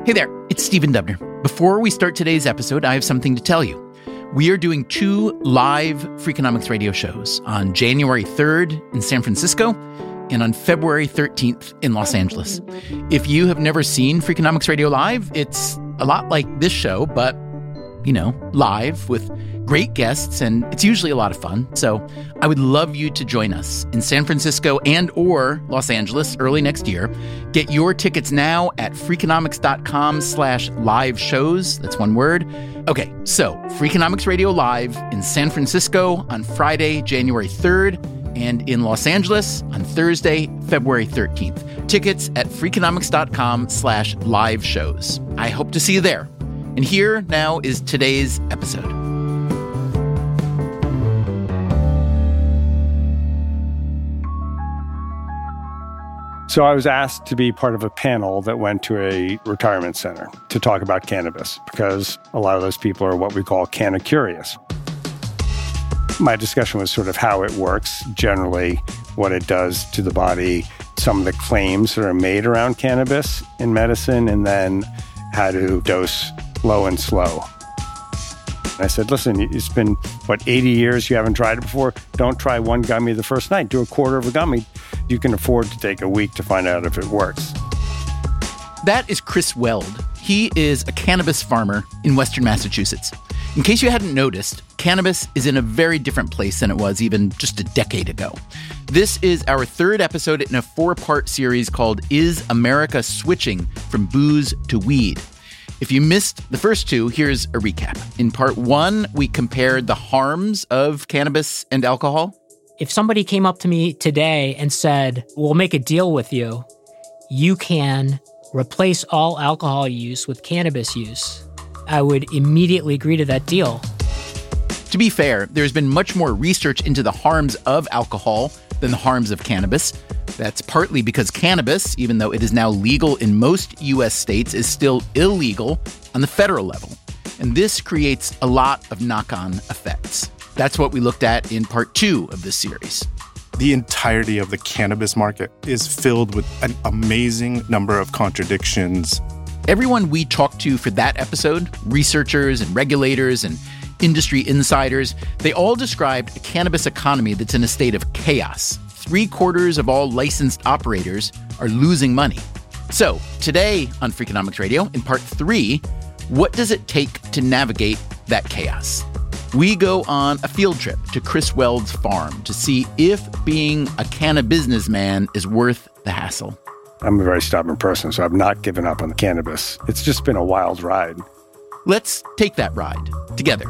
Hey there, it's Stephen Dubner. Before we start today's episode, I have something to tell you. We are doing 2 live Freakonomics radio shows on January 3rd in San Francisco and on February 13th in Los Angeles. If you have never seen Freakonomics Radio Live, it's a lot like this show, but, live with great guests, and it's usually a lot of fun. So I would love you to join us in San Francisco and or Los Angeles early next year. Get your tickets now at Freakonomics.com/live shows. That's one word. Okay, so Freakonomics Radio Live in San Francisco on Friday, January 3rd, and in Los Angeles on Thursday, February 13th. Tickets at Freakonomics.com/live shows. I hope to see you there. And here now is today's episode. So I was asked to be part of a panel that went to a retirement center to talk about cannabis because a lot of those people are what we call canna-curious. My discussion was sort of how it works, generally what it does to the body, some of the claims that are made around cannabis in medicine, and then how to dose low and slow. I said, listen, it's been, 80 years you haven't tried it before? Don't try one gummy the first night. Do a quarter of a gummy. You can afford to take a week to find out if it works. That is Chris Weld. He is a cannabis farmer in Western Massachusetts. In case you hadn't noticed, cannabis is in a very different place than it was even just a decade ago. This is our 3rd episode in a 4-part series called Is America Switching from Booze to Weed? If you missed the first 2, here's a recap. In part 1, we compared the harms of cannabis and alcohol. If somebody came up to me today and said, we'll make a deal with you, you can replace all alcohol use with cannabis use, I would immediately agree to that deal. To be fair, there's been much more research into the harms of alcohol than the harms of cannabis. That's partly because cannabis, even though it is now legal in most U.S. states, is still illegal on the federal level. And this creates a lot of knock-on effects. That's what we looked at in part 2 of this series. The entirety of the cannabis market is filled with an amazing number of contradictions. Everyone we talked to for that episode, researchers and regulators and industry insiders, they all described a cannabis economy that's in a state of chaos. 3/4 of all licensed operators are losing money. So today on Freakonomics Radio, in part 3, what does it take to navigate that chaos? We go on a field trip to Chris Weld's farm to see if being a canna businessman is worth the hassle. I'm a very stubborn person, so I've not given up on the cannabis. It's just been a wild ride. Let's take that ride together.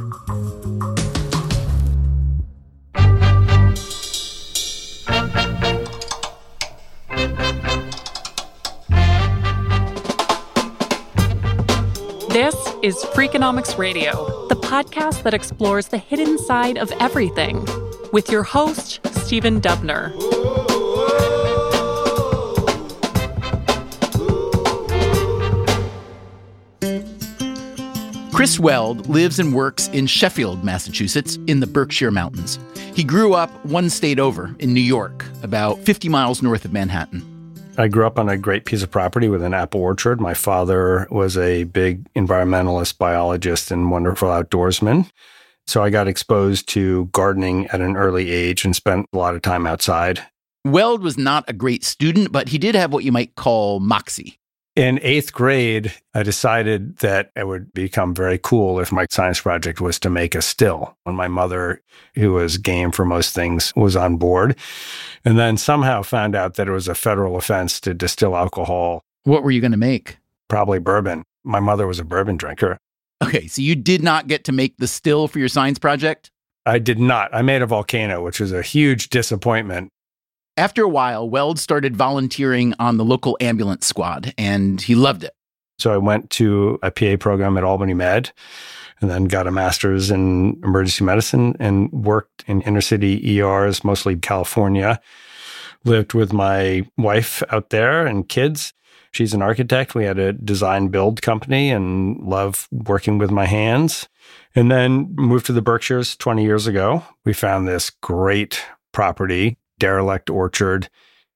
This is Freakonomics Radio, the podcast that explores the hidden side of everything, with your host, Stephen Dubner. Chris Weld lives and works in Sheffield, Massachusetts, in the Berkshire Mountains. He grew up one state over in New York, about 50 miles north of Manhattan. I grew up on a great piece of property with an apple orchard. My father was a big environmentalist, biologist, and wonderful outdoorsman. So I got exposed to gardening at an early age and spent a lot of time outside. Weld was not a great student, but he did have what you might call moxie. In 8th grade, I decided that it would become very cool if my science project was to make a still. And my mother, who was game for most things, was on board. And then somehow found out that it was a federal offense to distill alcohol. What were you going to make? Probably bourbon. My mother was a bourbon drinker. Okay, so you did not get to make the still for your science project? I did not. I made a volcano, which was a huge disappointment. After a while, Weld started volunteering on the local ambulance squad, and he loved it. So I went to a PA program at Albany Med, and then got a master's in emergency medicine and worked in inner city ERs, mostly California. Lived with my wife out there and kids. She's an architect. We had a design build company and love working with my hands. And then moved to the Berkshires 20 years ago. We found this great property, derelict orchard,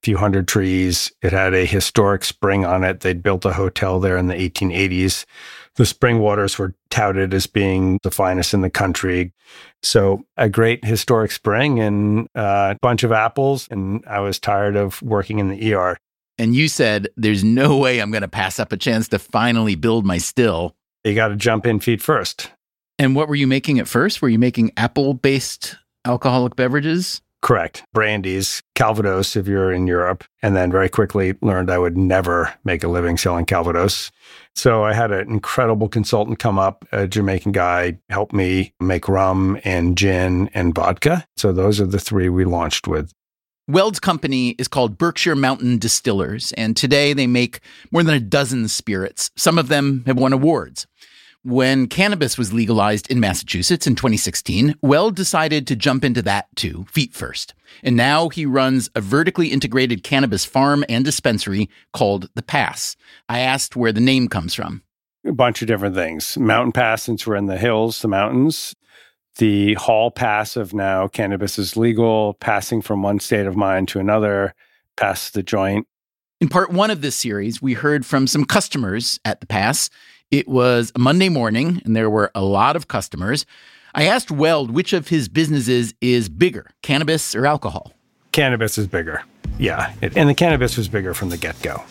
few hundred trees. It had a historic spring on it. They'd built a hotel there in the 1880s. The spring waters were touted as being the finest in the country. So a great historic spring and a bunch of apples. And I was tired of working in the ER. And you said, there's no way I'm going to pass up a chance to finally build my still. You got to jump in feet first. And what were you making at first? Were you making apple-based alcoholic beverages? Correct. Brandies, Calvados if you're in Europe. And then very quickly learned I would never make a living selling Calvados. So I had an incredible consultant come up, a Jamaican guy, help me make rum and gin and vodka. So those are the three we launched with. Weld's company is called Berkshire Mountain Distillers, and today they make more than a dozen spirits. Some of them have won awards. When cannabis was legalized in Massachusetts in 2016, Weld decided to jump into that too, feet first. And now he runs a vertically integrated cannabis farm and dispensary called The Pass. I asked where the name comes from. A bunch of different things. Mountain Pass, since we're in the hills, the mountains. The Hall Pass of now cannabis is legal, passing from one state of mind to another, past the joint. In part one of this series, we heard from some customers at The Pass. It was a Monday morning, and there were a lot of customers. I asked Weld which of his businesses is bigger, cannabis or alcohol? Cannabis is bigger, yeah. And the cannabis was bigger from the get-go.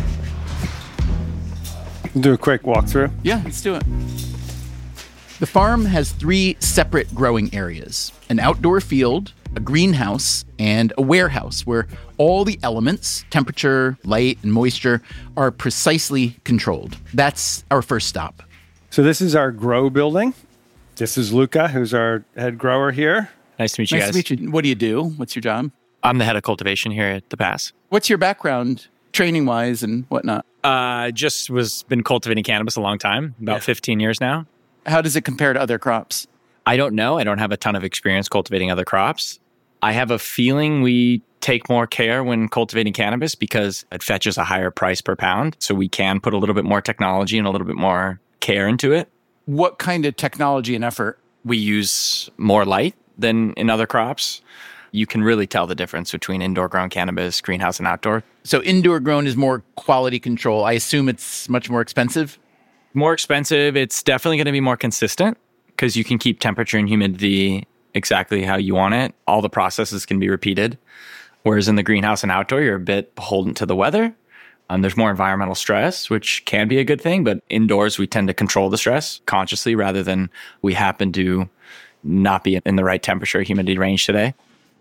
We'll do a quick walkthrough. Yeah, let's do it. The farm has 3 separate growing areas, an outdoor field, a greenhouse, and a warehouse where all the elements, temperature, light, and moisture, are precisely controlled. That's our first stop. So this is our grow building. This is Luca, who's our head grower here. Nice to meet you guys. Nice to meet you. What do you do? What's your job? I'm the head of cultivation here at The Pass. What's your background, training-wise and whatnot? Just been cultivating cannabis a long time, about 15 years now. How does it compare to other crops? I don't know. I don't have a ton of experience cultivating other crops. I have a feeling we take more care when cultivating cannabis because it fetches a higher price per pound. So we can put a little bit more technology and a little bit more care into it. What kind of technology and effort? We use more light than in other crops. You can really tell the difference between indoor grown cannabis, greenhouse, and outdoor. So indoor grown is more quality control. I assume it's much more expensive? More expensive. It's definitely going to be more consistent because you can keep temperature and humidity exactly how you want it. All the processes can be repeated. Whereas in the greenhouse and outdoor, you're a bit beholden to the weather. There's more environmental stress, which can be a good thing. But indoors, we tend to control the stress consciously rather than we happen to not be in the right temperature humidity range today.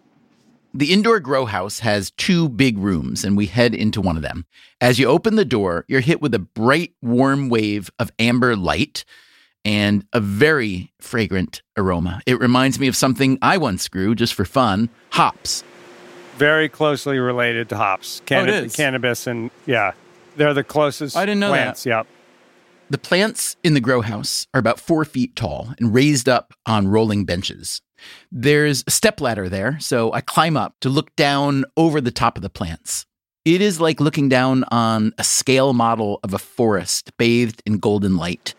The indoor grow house has 2 big rooms, and we head into one of them. As you open the door, you're hit with a bright, warm wave of amber light and a very fragrant aroma. It reminds me of something I once grew just for fun, hops. Very closely related to hops. It is? Cannabis and, yeah, they're the closest I didn't know plants. that. Yeah. The plants in the grow house are about 4 feet tall and raised up on rolling benches. There's a stepladder there, so I climb up to look down over the top of the plants. It is like looking down on a scale model of a forest bathed in golden light.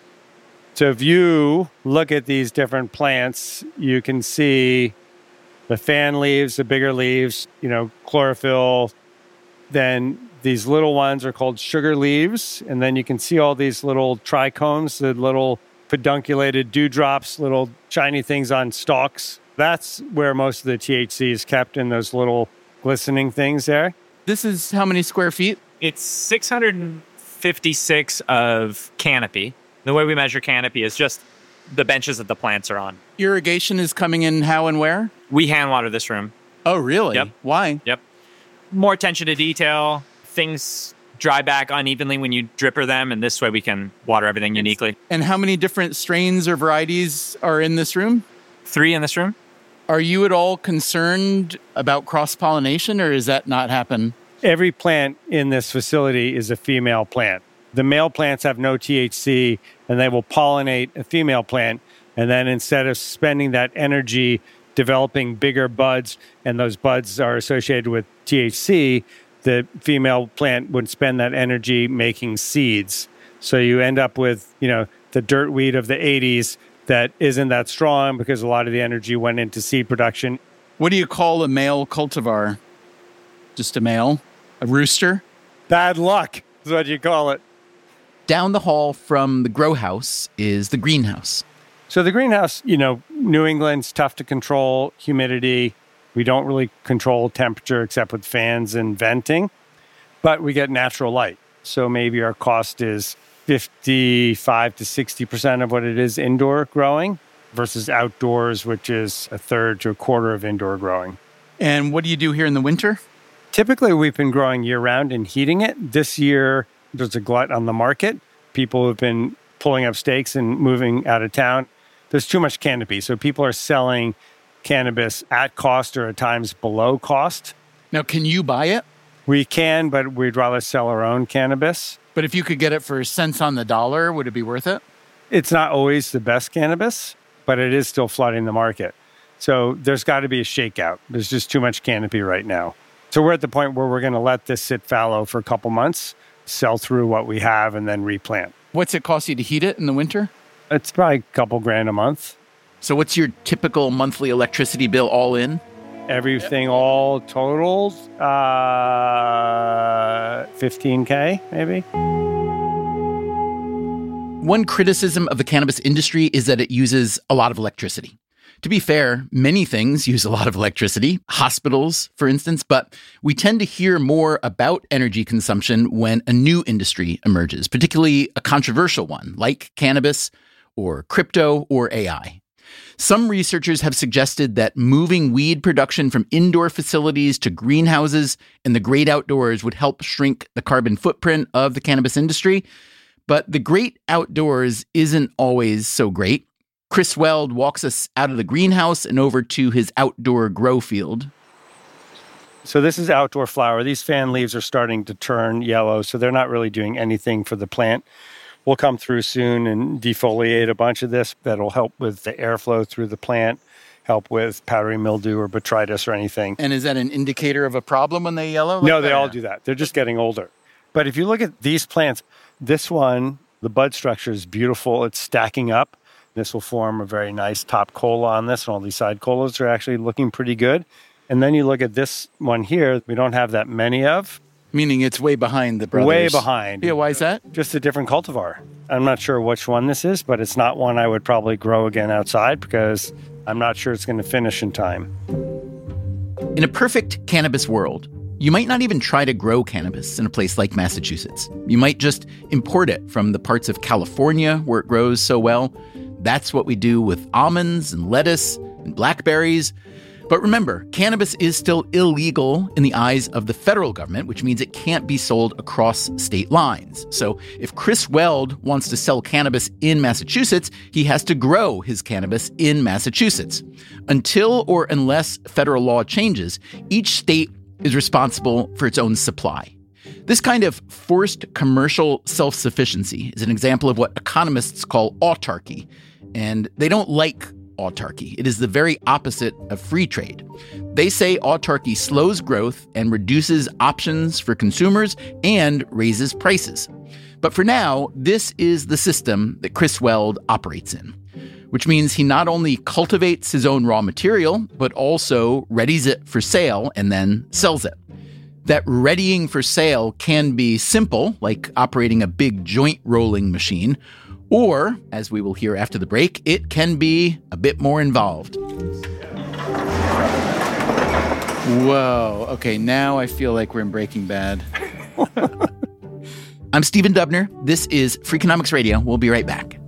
So if you look at these different plants, you can see the fan leaves, the bigger leaves, chlorophyll. Then these little ones are called sugar leaves. And then you can see all these little trichomes, the little pedunculated dewdrops, little shiny things on stalks. That's where most of the THC is kept, in those little glistening things there. This is how many square feet? It's 656 of canopy. The way we measure canopy is just the benches that the plants are on. Irrigation is coming in how and where? We hand water this room. Oh, really? Yep. Why? Yep. More attention to detail. Things dry back unevenly when you dripper them, and this way we can water everything uniquely. And how many different strains or varieties are in this room? 3 in this room. Are you at all concerned about cross-pollination, or does that not happen? Every plant in this facility is a female plant. The male plants have no THC, and they will pollinate a female plant. And then instead of spending that energy developing bigger buds, and those buds are associated with THC, the female plant would spend that energy making seeds. So you end up with, the dirt weed of the 80s that isn't that strong because a lot of the energy went into seed production. What do you call a male cultivar? Just a male? A rooster? Bad luck is what you call it. Down the hall from the grow house is the greenhouse. So the greenhouse, New England's tough to control humidity. We don't really control temperature except with fans and venting, but we get natural light. So maybe our cost is 55 to 60% of what it is indoor growing versus outdoors, which is a third to a quarter of indoor growing. And what do you do here in the winter? Typically, we've been growing year-round and heating it. This year, there's a glut on the market. People have been pulling up stakes and moving out of town. There's too much canopy. So people are selling cannabis at cost or at times below cost. Now, can you buy it? We can, but we'd rather sell our own cannabis. But if you could get it for cents on the dollar, would it be worth it? It's not always the best cannabis, but it is still flooding the market. So there's got to be a shakeout. There's just too much canopy right now. So we're at the point where we're going to let this sit fallow for a couple months, sell through what we have, and then replant. What's it cost you to heat it in the winter? It's probably a couple grand a month. So what's your typical monthly electricity bill all in? Everything all totaled, 15K maybe. One criticism of the cannabis industry is that it uses a lot of electricity. To be fair, many things use a lot of electricity, hospitals, for instance, but we tend to hear more about energy consumption when a new industry emerges, particularly a controversial one like cannabis or crypto or AI. Some researchers have suggested that moving weed production from indoor facilities to greenhouses and the great outdoors would help shrink the carbon footprint of the cannabis industry. But the great outdoors isn't always so great. Chris Weld walks us out of the greenhouse and over to his outdoor grow field. So this is outdoor flower. These fan leaves are starting to turn yellow, so they're not really doing anything for the plant. We'll come through soon and defoliate a bunch of this. That'll help with the airflow through the plant, help with powdery mildew or botrytis or anything. And is that an indicator of a problem when they yellow? No, they all do that. They're just getting older. But if you look at these plants, this one, the bud structure is beautiful. It's stacking up. This will form a very nice top cola on this, and all these side colas are actually looking pretty good. And then you look at this one here, we don't have that many of. Meaning it's way behind the brothers. Way behind. Yeah, why is that? Just a different cultivar. I'm not sure which one this is, but it's not one I would probably grow again outside because I'm not sure it's going to finish in time. In a perfect cannabis world, you might not even try to grow cannabis in a place like Massachusetts. You might just import it from the parts of California where it grows so well. That's what we do with almonds and lettuce and blackberries. But remember, cannabis is still illegal in the eyes of the federal government, which means it can't be sold across state lines. So if Chris Weld wants to sell cannabis in Massachusetts, he has to grow his cannabis in Massachusetts. Until or unless federal law changes, each state is responsible for its own supply. This kind of forced commercial self-sufficiency is an example of what economists call autarky, and they don't like autarky. It is the very opposite of free trade. They say autarky slows growth and reduces options for consumers and raises prices. But for now, this is the system that Chris Weld operates in, which means he not only cultivates his own raw material, but also readies it for sale and then sells it. That readying for sale can be simple, like operating a big joint rolling machine, or, as we will hear after the break, it can be a bit more involved. Whoa. Okay, now I feel like we're in Breaking Bad. I'm Stephen Dubner. This is Freakonomics Radio. We'll be right back.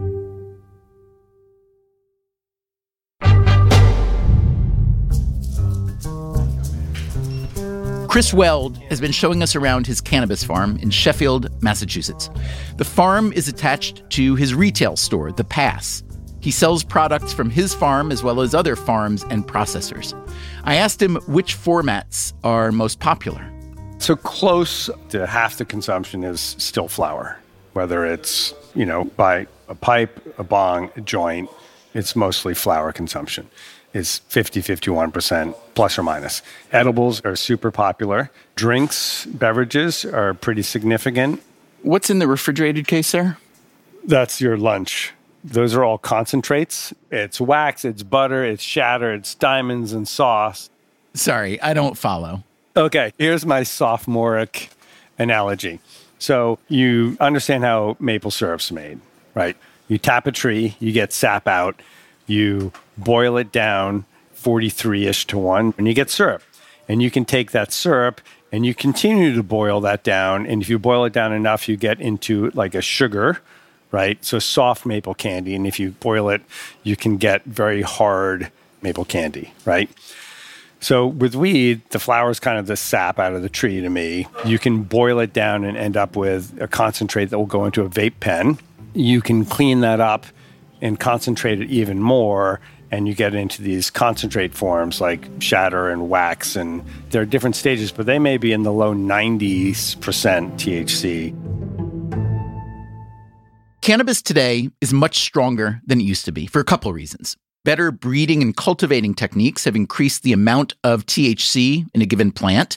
Chris Weld has been showing us around his cannabis farm in Sheffield, Massachusetts. The farm is attached to his retail store, The Pass. He sells products from his farm as well as other farms and processors. I asked him which formats are most popular. So close to half the consumption is still flower, whether it's, by a pipe, a bong, a joint, it's mostly flower consumption. It's 51% plus or minus. Edibles are super popular. Drinks, beverages are pretty significant. What's in the refrigerated case there? That's your lunch. Those are all concentrates. It's wax, it's butter, it's shatter, it's diamonds and sauce. Sorry, I don't follow. Okay, here's my sophomoric analogy. So you understand how maple syrup's made, right? You tap a tree, you get sap out, you boil it down 43-ish to 1, and you get syrup. And you can take that syrup and you continue to boil that down. And if you boil it down enough, you get into like a sugar, right? So soft maple candy. And if you boil it, you can get very hard maple candy, right? So with weed, the flower is kind of the sap out of the tree to me. You can boil it down and end up with a concentrate that will go into a vape pen. You can clean that up and concentrate it even more, and you get into these concentrate forms like shatter and wax. And there are different stages, but they may be in the low 90% THC. Cannabis today is much stronger than it used to be for a couple of reasons. Better breeding and cultivating techniques have increased the amount of THC in a given plant.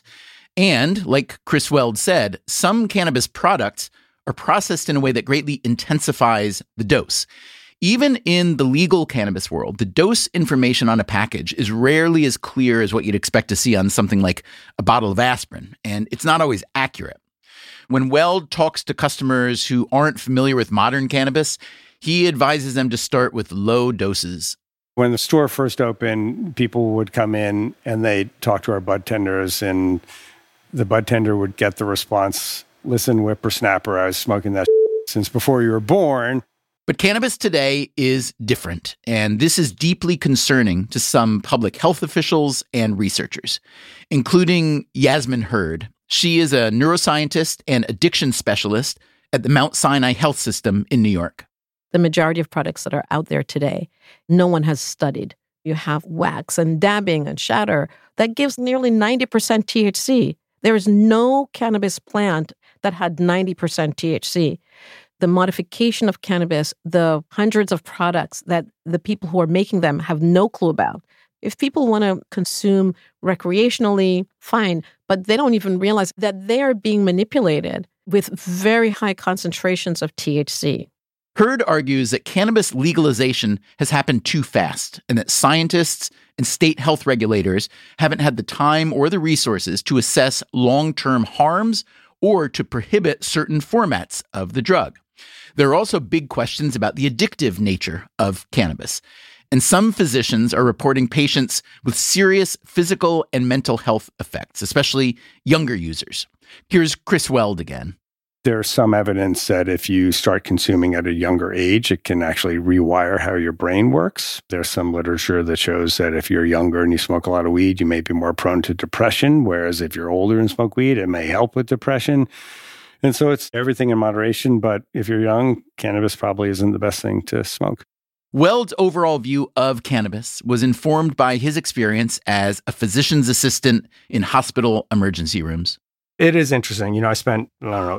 And like Chris Weld said, some cannabis products are processed in a way that greatly intensifies the dose. Even in the legal cannabis world, the dose information on a package is rarely as clear as what you'd expect to see on something like a bottle of aspirin, and it's not always accurate. When Weld talks to customers who aren't familiar with modern cannabis, he advises them to start with low doses. When the store first opened, people would come in and they'd talk to our bud tenders, and the bud tender would get the response, "Listen, whippersnapper, I was smoking that since before you were born." But cannabis today is different, and this is deeply concerning to some public health officials and researchers, including Yasmin Hurd. She is a neuroscientist and addiction specialist at the Mount Sinai Health System in New York. The majority of products that are out there today, no one has studied. You have wax and dabbing and shatter that gives nearly 90% THC. There is no cannabis plant that had 90% THC. The modification of cannabis, the hundreds of products that the people who are making them have no clue about. If people want to consume recreationally, fine, but they don't even realize that they are being manipulated with very high concentrations of THC. Hurd argues that cannabis legalization has happened too fast and that scientists and state health regulators haven't had the time or the resources to assess long-term harms or to prohibit certain formats of the drug. There are also big questions about the addictive nature of cannabis. And some physicians are reporting patients with serious physical and mental health effects, especially younger users. Here's Chris Weld again. There's some evidence that if you start consuming at a younger age, it can actually rewire how your brain works. There's some literature that shows that if you're younger and you smoke a lot of weed, you may be more prone to depression, whereas if you're older and smoke weed, it may help with depression. And so it's everything in moderation, but if you're young, cannabis probably isn't the best thing to smoke. Weld's overall view of cannabis was informed by his experience as a physician's assistant in hospital emergency rooms. It is interesting. I spent,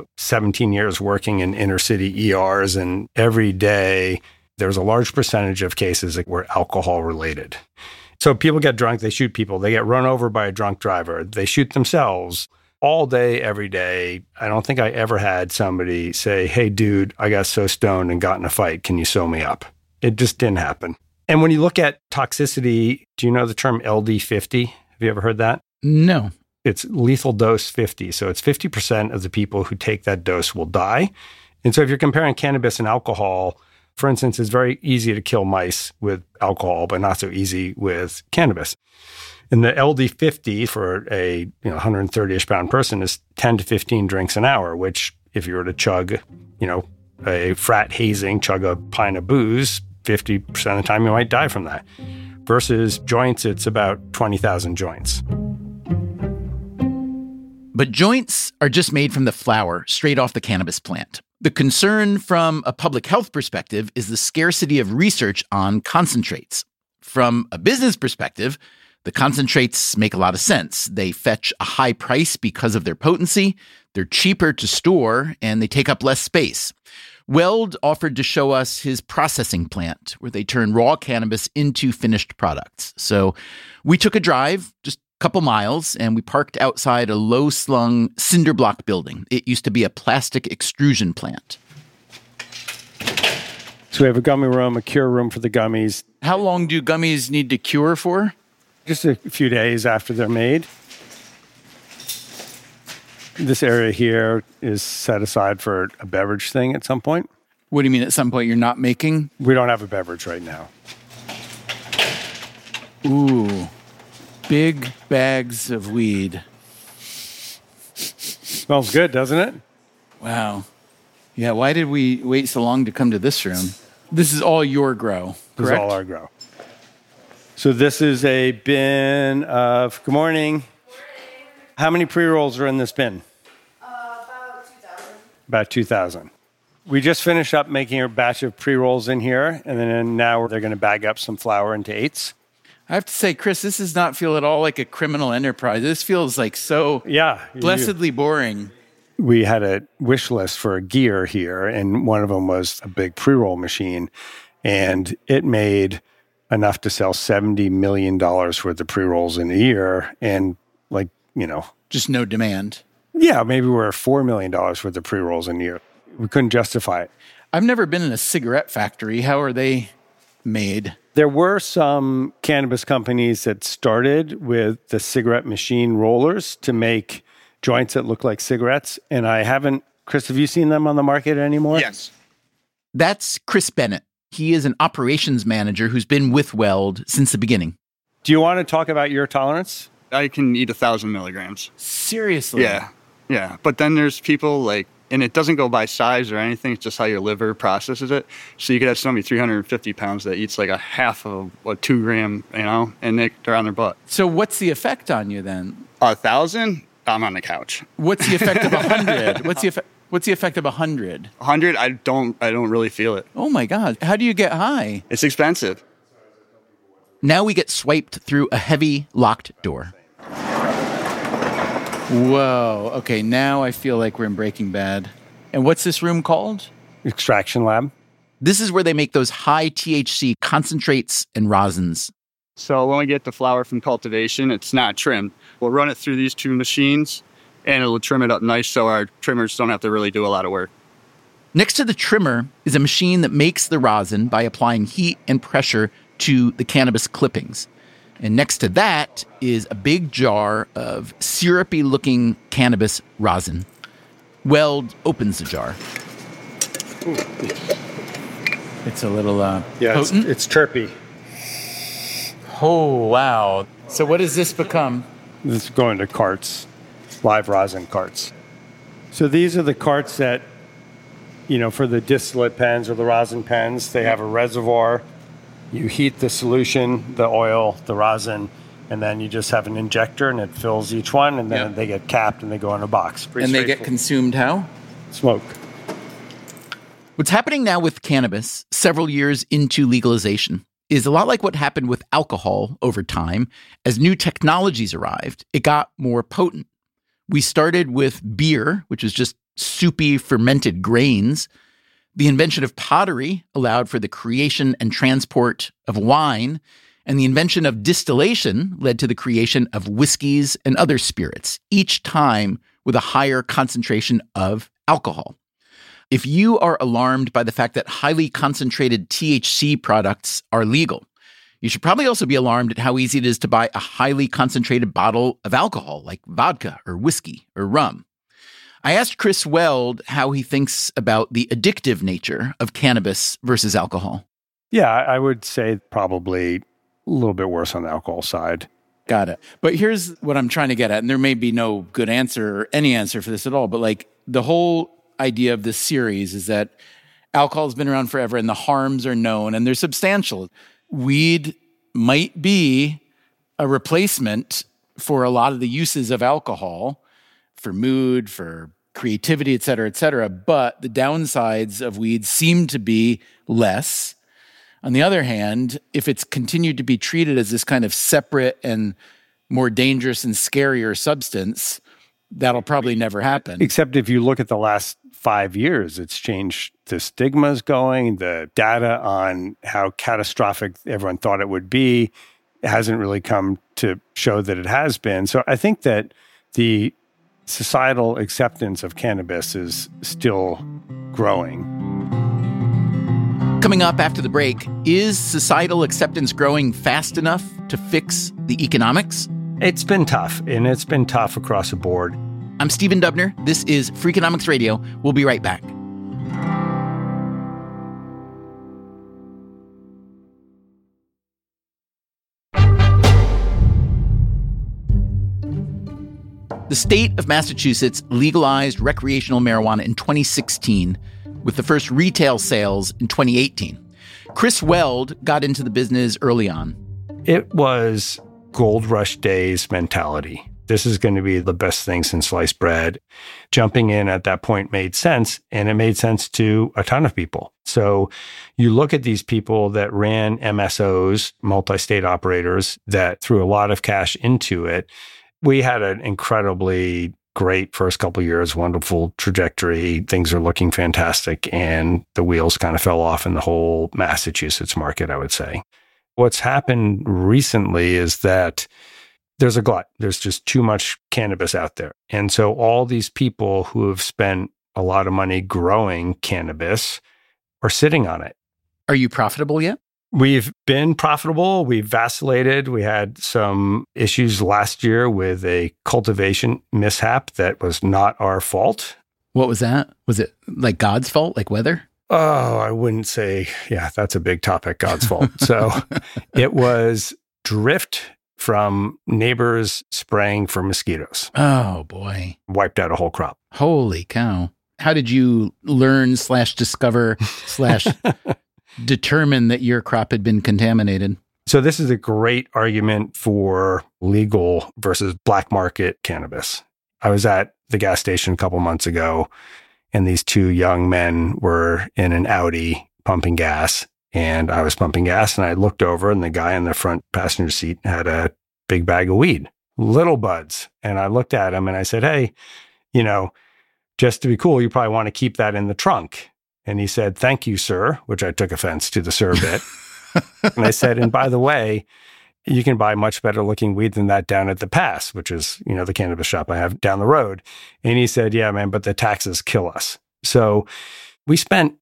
17 years working in inner city ERs, and every day there's a large percentage of cases that were alcohol related. So people get drunk, they shoot people, they get run over by a drunk driver, they shoot themselves all day, every day. I don't think I ever had somebody say, "Hey, dude, I got so stoned and got in a fight. Can you sew me up?" It just didn't happen. And when you look at toxicity, do you know the term LD50? Have you ever heard that? No. It's lethal dose 50. So it's 50% of the people who take that dose will die. And so if you're comparing cannabis and alcohol, for instance, it's very easy to kill mice with alcohol, but not so easy with cannabis. And the LD50 for a 130-ish pound person is 10 to 15 drinks an hour, which if you were to chug, a frat hazing, chug a pint of booze, 50% of the time you might die from that. Versus joints, it's about 20,000 joints. But joints are just made from the flower straight off the cannabis plant. The concern from a public health perspective is the scarcity of research on concentrates. From a business perspective, the concentrates make a lot of sense. They fetch a high price because of their potency, they're cheaper to store, and they take up less space. Weld offered to show us his processing plant where they turn raw cannabis into finished products. So we took a drive, just a couple miles, and we parked outside a low-slung cinder block building. It used to be a plastic extrusion plant. So we have a gummy room, a cure room for the gummies. How long do gummies need to cure for? Just a few days after they're made. This area here is set aside for a beverage thing at some point. What do you mean at some point you're not making? We don't have a beverage right now. Ooh, big bags of weed. Smells good, doesn't it? Wow. Yeah, why did we wait so long to come to this room? This is all your grow, correct? This is all our grow. So this is a bin of, good morning. How many pre-rolls are in this bin? About 2,000. About 2,000. We just finished up making a batch of pre-rolls in here, and then now they're going to bag up some flour into eighths. I have to say, Chris, this does not feel at all like a criminal enterprise. This feels like so blessedly boring. We had a wish list for gear here, and one of them was a big pre-roll machine, and it made enough to sell $70 million worth of pre-rolls in a year, and just no demand. Yeah, maybe we're $4 million worth of pre-rolls in a year. We couldn't justify it. I've never been in a cigarette factory. How are they made? There were some cannabis companies that started with the cigarette machine rollers to make joints that look like cigarettes, and I haven't. Chris, have you seen them on the market anymore? Yes. That's Chris Bennett. He is an operations manager who's been with Weld since the beginning. Do you want to talk about your tolerance? I can eat 1,000 milligrams. Seriously? Yeah. But then there's people and it doesn't go by size or anything. It's just how your liver processes it. So you could have somebody 350 pounds that eats like a half of a 2 gram, and they're on their butt. So what's the effect on you then? 1,000, I'm on the couch. What's the effect of 100? What's the effect of 100? 100, I don't really feel it. Oh my God. How do you get high? It's expensive. Now we get swiped through a heavy locked door. Whoa. Okay, now I feel like we're in Breaking Bad. And what's this room called? Extraction lab. This is where they make those high THC concentrates and rosins. So when we get the flower from cultivation, it's not trimmed. We'll run it through these two machines, and it'll trim it up nice so our trimmers don't have to really do a lot of work. Next to the trimmer is a machine that makes the rosin by applying heat and pressure to the cannabis clippings. And next to that is a big jar of syrupy-looking cannabis rosin. Weld opens the jar. Ooh. It's a little potent. It's terpy. Oh, wow. So what does this become? This is going to carts, live rosin carts. So these are the carts that, for the distillate pens or the rosin pens, they have a reservoir. You heat the solution, the oil, the rosin, and then you just have an injector and it fills each one, and then they get capped and they go in a box. And they get consumed how? Smoke. What's happening now with cannabis, several years into legalization, is a lot like what happened with alcohol over time. As new technologies arrived, it got more potent. We started with beer, which is just soupy fermented grains. The invention of pottery allowed for the creation and transport of wine, and the invention of distillation led to the creation of whiskeys and other spirits, each time with a higher concentration of alcohol. If you are alarmed by the fact that highly concentrated THC products are legal, you should probably also be alarmed at how easy it is to buy a highly concentrated bottle of alcohol like vodka or whiskey or rum. I asked Chris Weld how he thinks about the addictive nature of cannabis versus alcohol. Yeah, I would say probably a little bit worse on the alcohol side. Got it. But here's what I'm trying to get at, and there may be no good answer or any answer for this at all, but the whole idea of this series is that alcohol has been around forever and the harms are known and they're substantial. Weed might be a replacement for a lot of the uses of alcohol, for mood, for creativity, et cetera, but the downsides of weed seem to be less. On the other hand, if it's continued to be treated as this kind of separate and more dangerous and scarier substance, that'll probably never happen. Except if you look at the last 5 years, it's changed. The stigma's going, the data on how catastrophic everyone thought it would be hasn't really come to show that it has been. So I think that the societal acceptance of cannabis is still growing. Coming up after the break, is societal acceptance growing fast enough to fix the economics? It's been tough, and it's been tough across the board. I'm Stephen Dubner. This is Freakonomics Radio. We'll be right back. The state of Massachusetts legalized recreational marijuana in 2016, with the first retail sales in 2018. Chris Weld got into the business early on. It was gold rush days mentality. This is going to be the best thing since sliced bread. Jumping in at that point made sense, and it made sense to a ton of people. So you look at these people that ran MSOs, multi-state operators, that threw a lot of cash into it. We had an incredibly great first couple of years, wonderful trajectory. Things are looking fantastic, and the wheels kind of fell off in the whole Massachusetts market, I would say. What's happened recently is that there's a glut. There's just too much cannabis out there. And so all these people who have spent a lot of money growing cannabis are sitting on it. Are you profitable yet? We've been profitable. We've vacillated. We had some issues last year with a cultivation mishap that was not our fault. What was that? Was it like God's fault, like weather? Oh, I wouldn't say, yeah, that's a big topic, God's fault. So it was drift from neighbors spraying for mosquitoes. Oh, boy. Wiped out a whole crop. Holy cow. How did you learn / discover / determine that your crop had been contaminated? So this is a great argument for legal versus black market cannabis. I was at the gas station a couple months ago, and these two young men were in an Audi pumping gas, and I was pumping gas, and I looked over, and the guy in the front passenger seat had a big bag of weed, little buds. And I looked at him and I said, hey, just to be cool, you probably want to keep that in the trunk. And he said, thank you, sir, which I took offense to the sir bit. And I said, and by the way, you can buy much better looking weed than that down at the Pass, which is, the cannabis shop I have down the road. And he said, yeah, man, but the taxes kill us. So we spent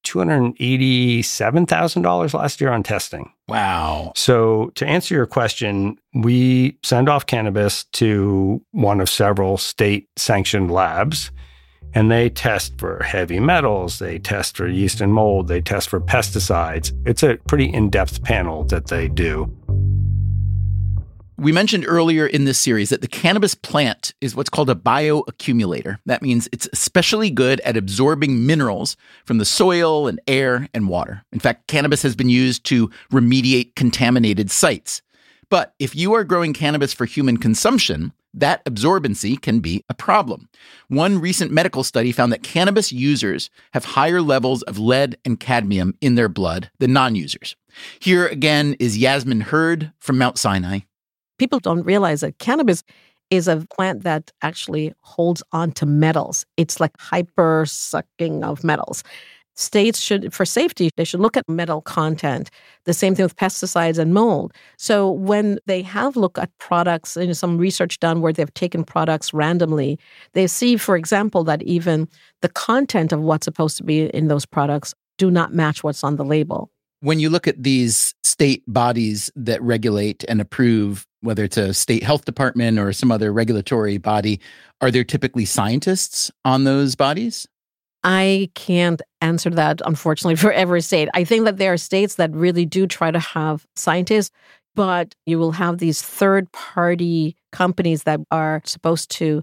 $287,000 last year on testing. Wow. So to answer your question, we send off cannabis to one of several state sanctioned labs, and they test for heavy metals, they test for yeast and mold, they test for pesticides. It's a pretty in-depth panel that they do. We mentioned earlier in this series that the cannabis plant is what's called a bioaccumulator. That means it's especially good at absorbing minerals from the soil and air and water. In fact, cannabis has been used to remediate contaminated sites. But if you are growing cannabis for human consumption, that absorbency can be a problem. One recent medical study found that cannabis users have higher levels of lead and cadmium in their blood than non-users. Here again is Yasmin Hurd from Mount Sinai. People don't realize that cannabis is a plant that actually holds on to metals. It's like hyper sucking of metals. States should, for safety, they should look at metal content. The same thing with pesticides and mold. So when they have looked at products, some research done where they've taken products randomly, they see, for example, that even the content of what's supposed to be in those products do not match what's on the label. When you look at these state bodies that regulate and approve, whether it's a state health department or some other regulatory body, are there typically scientists on those bodies? I can't answer that, unfortunately, for every state. I think that there are states that really do try to have scientists, but you will have these third-party companies that are supposed to,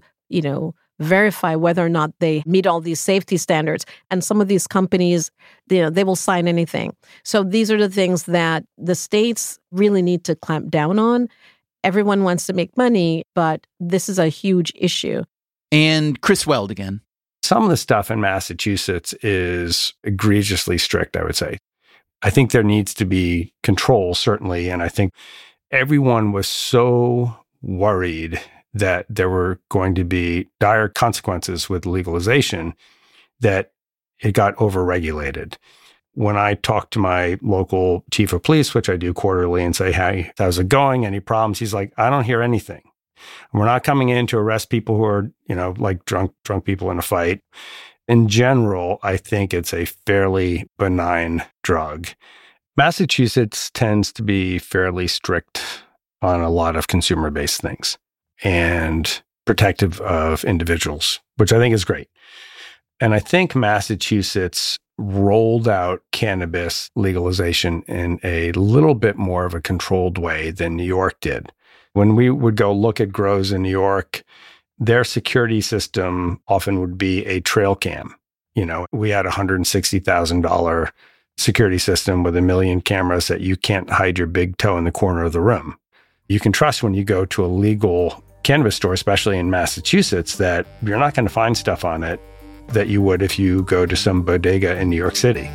verify whether or not they meet all these safety standards. And some of these companies, they will sign anything. So these are the things that the states really need to clamp down on. Everyone wants to make money, but this is a huge issue. And Chris Weld again. Some of the stuff in Massachusetts is egregiously strict, I would say. I think there needs to be control, certainly. And I think everyone was so worried that there were going to be dire consequences with legalization that it got overregulated. When I talk to my local chief of police, which I do quarterly, and say, hey, how's it going? Any problems? He's like, I don't hear anything. We're not coming in to arrest people who are, like drunk people in a fight. In general, I think it's a fairly benign drug. Massachusetts tends to be fairly strict on a lot of consumer-based things. And protective of individuals, which I think is great. And I think Massachusetts rolled out cannabis legalization in a little bit more of a controlled way than New York did. When we would go look at grows in New York, their security system often would be a trail cam. You know, we had a $160,000 security system with 1 million cameras that you can't hide your big toe in the corner of the room. You can trust when you go to a legal cannabis store, especially in Massachusetts, that you're not going to find stuff on it that you would if you go to some bodega in New York City.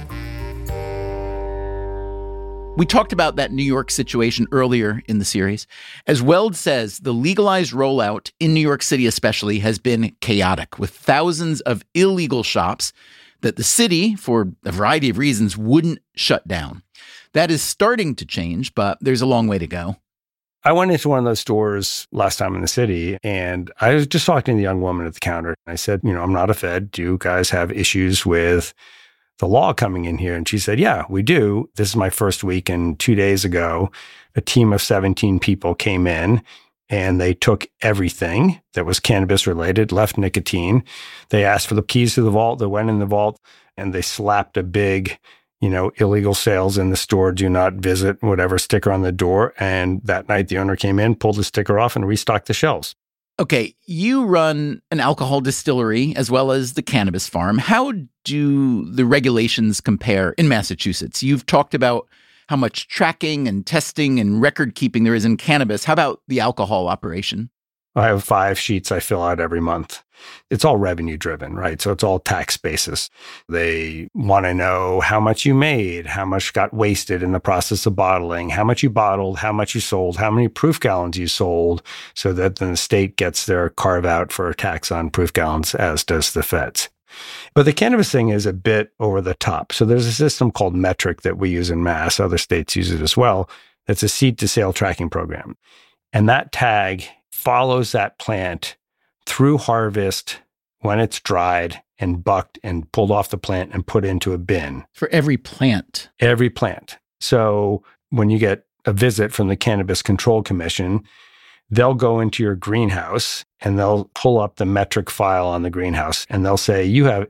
We talked about that New York situation earlier in the series. As Weld says, the legalized rollout in New York City especially has been chaotic, with thousands of illegal shops that the city, for a variety of reasons, wouldn't shut down. That is starting to change, but there's a long way to go. I went into one of those stores last time in the city, and I was just talking to the young woman at the counter. I said, I'm not a Fed. Do you guys have issues with the law coming in here? And she said, yeah, we do. This is my first week, and 2 days ago, a team of 17 people came in, and they took everything that was cannabis related, left nicotine. They asked for the keys to the vault. They went in the vault, and they slapped a big illegal sales in the store, do not visit, whatever sticker on the door. And that night the owner came in, pulled the sticker off, and restocked the shelves. Okay, you run an alcohol distillery as well as the cannabis farm. How do the regulations compare in Massachusetts? You've talked about how much tracking and testing and record keeping there is in cannabis. How about the alcohol operation? I have 5 sheets I fill out every month. It's all revenue driven, right? So it's all tax basis. They want to know how much you made, how much got wasted in the process of bottling, how much you bottled, how much you sold, how many proof gallons you sold, so that then the state gets their carve out for a tax on proof gallons, as does the feds. But the cannabis thing is a bit over the top. So there's a system called Metric that we use in Mass. Other states use it as well. It's a seed to sale tracking program. And that tag follows that plant through harvest when it's dried and bucked and pulled off the plant and put into a bin. For every plant? Every plant. So when you get a visit from the Cannabis Control Commission, they'll go into your greenhouse and they'll pull up the metric file on the greenhouse and they'll say, you have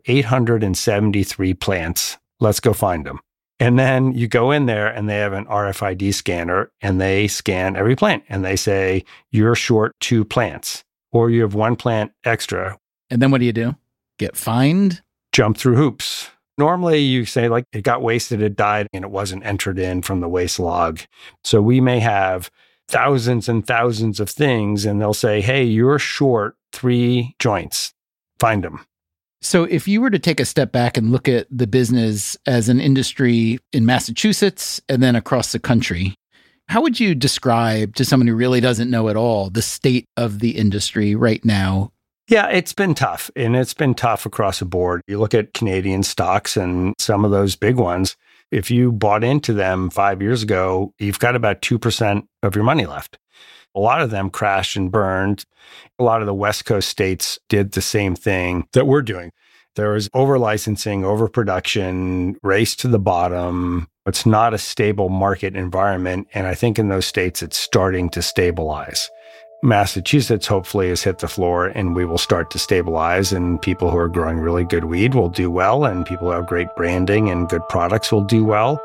873 plants. Let's go find them. And then you go in there and they have an RFID scanner and they scan every plant and they say, you're short 2 plants or you have 1 plant extra. And then what do? Get fined? Jump through hoops. Normally you say like it got wasted, it died, and it wasn't entered in from the waste log. So we may have thousands and thousands of things and they'll say, hey, you're short 3 joints. Find them. So if you were to take a step back and look at the business as an industry in Massachusetts and then across the country, how would you describe to someone who really doesn't know at all the state of the industry right now? Yeah, it's been tough, and it's been tough across the board. You look at Canadian stocks and some of those big ones, if you bought into them 5 years ago, you've got about 2% of your money left. A lot of them crashed and burned. A lot of the West Coast states did the same thing that we're doing. There was over-licensing, overproduction, race to the bottom. It's not a stable market environment. And I think in those states, it's starting to stabilize. Massachusetts hopefully has hit the floor and we will start to stabilize, and people who are growing really good weed will do well, and people who have great branding and good products will do well.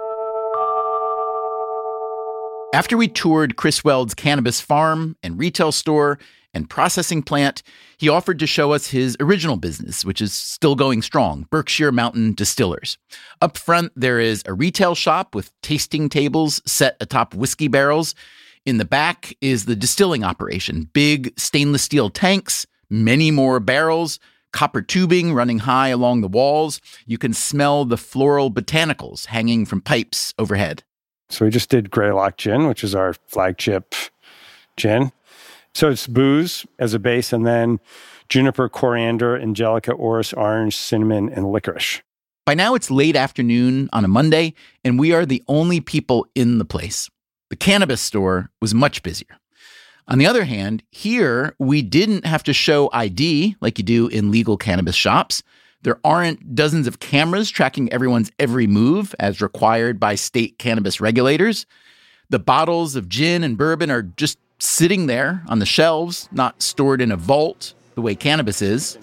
After we toured Chris Weld's cannabis farm and retail store and processing plant, he offered to show us his original business, which is still going strong, Berkshire Mountain Distillers. Up front, there is a retail shop with tasting tables set atop whiskey barrels. In the back is the distilling operation, big stainless steel tanks, many more barrels, copper tubing running high along the walls. You can smell the floral botanicals hanging from pipes overhead. So we just did Greylock Gin, which is our flagship gin. So it's booze as a base, and then juniper, coriander, angelica, orris, orange, cinnamon, and licorice. By now, it's late afternoon on a Monday, and we are the only people in the place. The cannabis store was much busier. On the other hand, here, we didn't have to show ID like you do in legal cannabis shops. There aren't dozens of cameras tracking everyone's every move as required by state cannabis regulators. The bottles of gin and bourbon are just sitting there on the shelves, not stored in a vault the way cannabis is.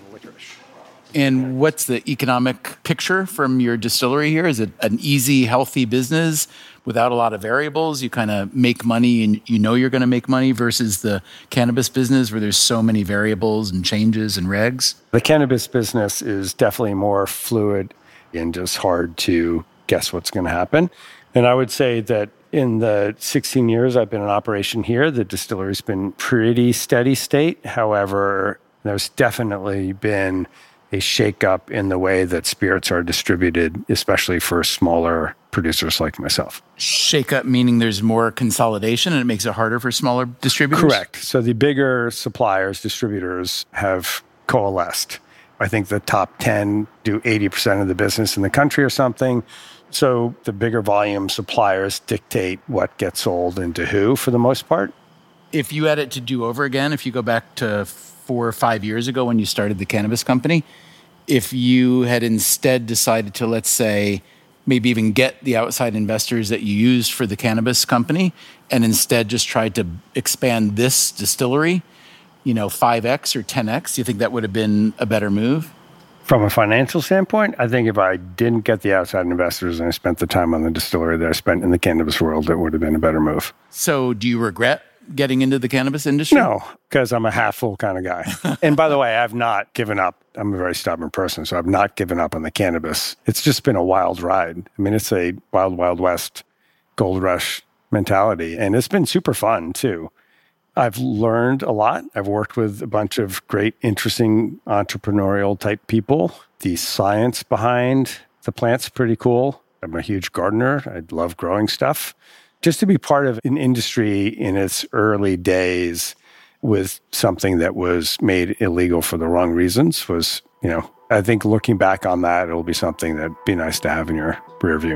And what's the economic picture from your distillery here? Is it an easy, healthy business without a lot of variables? You kind of make money and you know you're going to make money versus the cannabis business where there's so many variables and changes and regs? The cannabis business is definitely more fluid and just hard to guess what's going to happen. And I would say that in the 16 years I've been in operation here, the distillery's been pretty steady state. However, there's definitely been a shakeup in the way that spirits are distributed, especially for smaller producers like myself. Shakeup meaning there's more consolidation and it makes it harder for smaller distributors? Correct. So the bigger suppliers, distributors have coalesced. I think the top 10 do 80% of the business in the country or something. So the bigger volume suppliers dictate what gets sold and to who for the most part. If you had it to do over again, if you go back to 4 or 5 years ago when you started the cannabis company, if you had instead decided to, let's say, maybe even get the outside investors that you used for the cannabis company and instead just tried to expand this distillery, 5X or 10X, do you think that would have been a better move? From a financial standpoint, I think if I didn't get the outside investors and I spent the time on the distillery that I spent in the cannabis world, it would have been a better move. So do you regret getting into the cannabis industry? No, because I'm a half full kind of guy. And by the way, I've not given up. I'm a very stubborn person, so I've not given up on the cannabis. It's just been a wild ride. I mean, it's a wild, wild west gold rush mentality. And it's been super fun too. I've learned a lot. I've worked with a bunch of great, interesting entrepreneurial type people. The science behind the plant's pretty cool. I'm a huge gardener. I love growing stuff. Just to be part of an industry in its early days with something that was made illegal for the wrong reasons was, I think looking back on that, it'll be something that'd be nice to have in your rear view.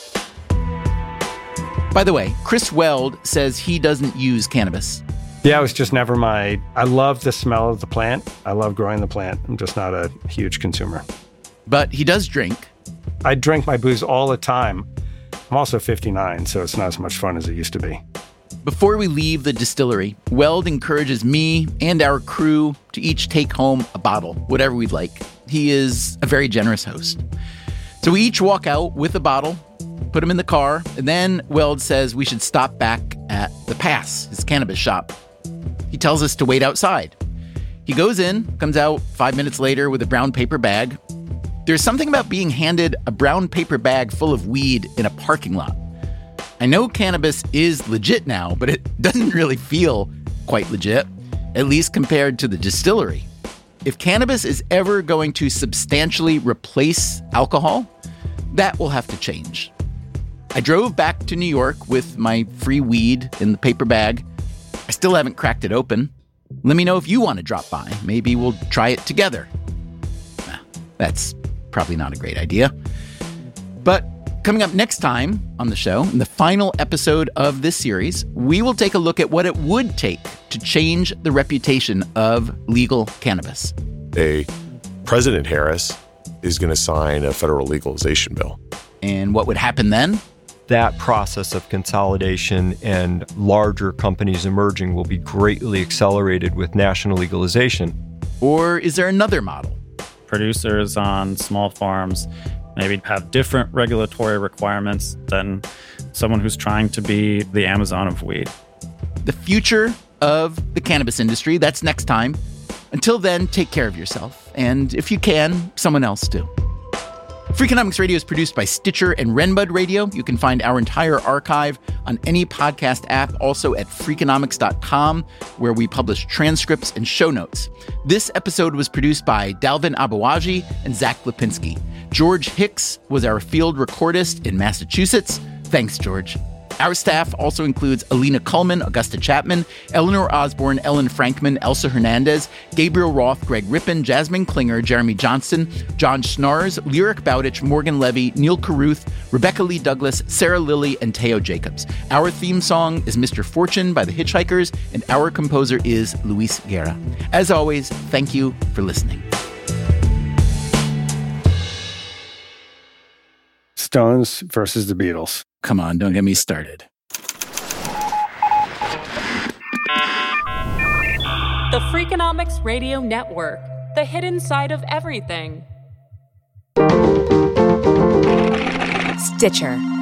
By the way, Chris Weld says he doesn't use cannabis. Yeah, it was just never I love the smell of the plant. I love growing the plant. I'm just not a huge consumer. But he does drink. I drink my booze all the time. I'm also 59, so it's not as much fun as it used to be. Before we leave the distillery, Weld encourages me and our crew to each take home a bottle, whatever we'd like. He is a very generous host. So we each walk out with a bottle, put them in the car, and then Weld says we should stop back at The Pass, his cannabis shop. He tells us to wait outside. He goes in, comes out 5 minutes later with a brown paper bag. There's something about being handed a brown paper bag full of weed in a parking lot. I know cannabis is legit now, but it doesn't really feel quite legit, at least compared to the distillery. If cannabis is ever going to substantially replace alcohol, that will have to change. I drove back to New York with my free weed in the paper bag. I still haven't cracked it open. Let me know if you want to drop by. Maybe we'll try it together. That's probably not a great idea. But coming up next time on the show, in the final episode of this series, we will take a look at what it would take to change the reputation of legal cannabis. President Harris is going to sign a federal legalization bill. And what would happen then? That process of consolidation and larger companies emerging will be greatly accelerated with national legalization. Or is there another model? Producers on small farms maybe have different regulatory requirements than someone who's trying to be the Amazon of weed. The future of the cannabis industry, that's next time. Until then, take care of yourself. And if you can, someone else too. Freakonomics Radio is produced by Stitcher and Renbud Radio. You can find our entire archive on any podcast app, also at Freakonomics.com, where we publish transcripts and show notes. This episode was produced by Dalvin Abawaji and Zach Lipinski. George Hicks was our field recordist in Massachusetts. Thanks, George. Our staff also includes Alina Kuhlman, Augusta Chapman, Eleanor Osborne, Ellen Frankman, Elsa Hernandez, Gabriel Roth, Greg Rippin, Jasmine Klinger, Jeremy Johnston, John Schnars, Lyric Bowditch, Morgan Levy, Neil Carruth, Rebecca Lee Douglas, Sarah Lilly, and Teo Jacobs. Our theme song is Mr. Fortune by the Hitchhikers, and our composer is Luis Guerra. As always, thank you for listening. Stones versus the Beatles. Come on, don't get me started. The Freakonomics Radio Network, the hidden side of everything. Stitcher.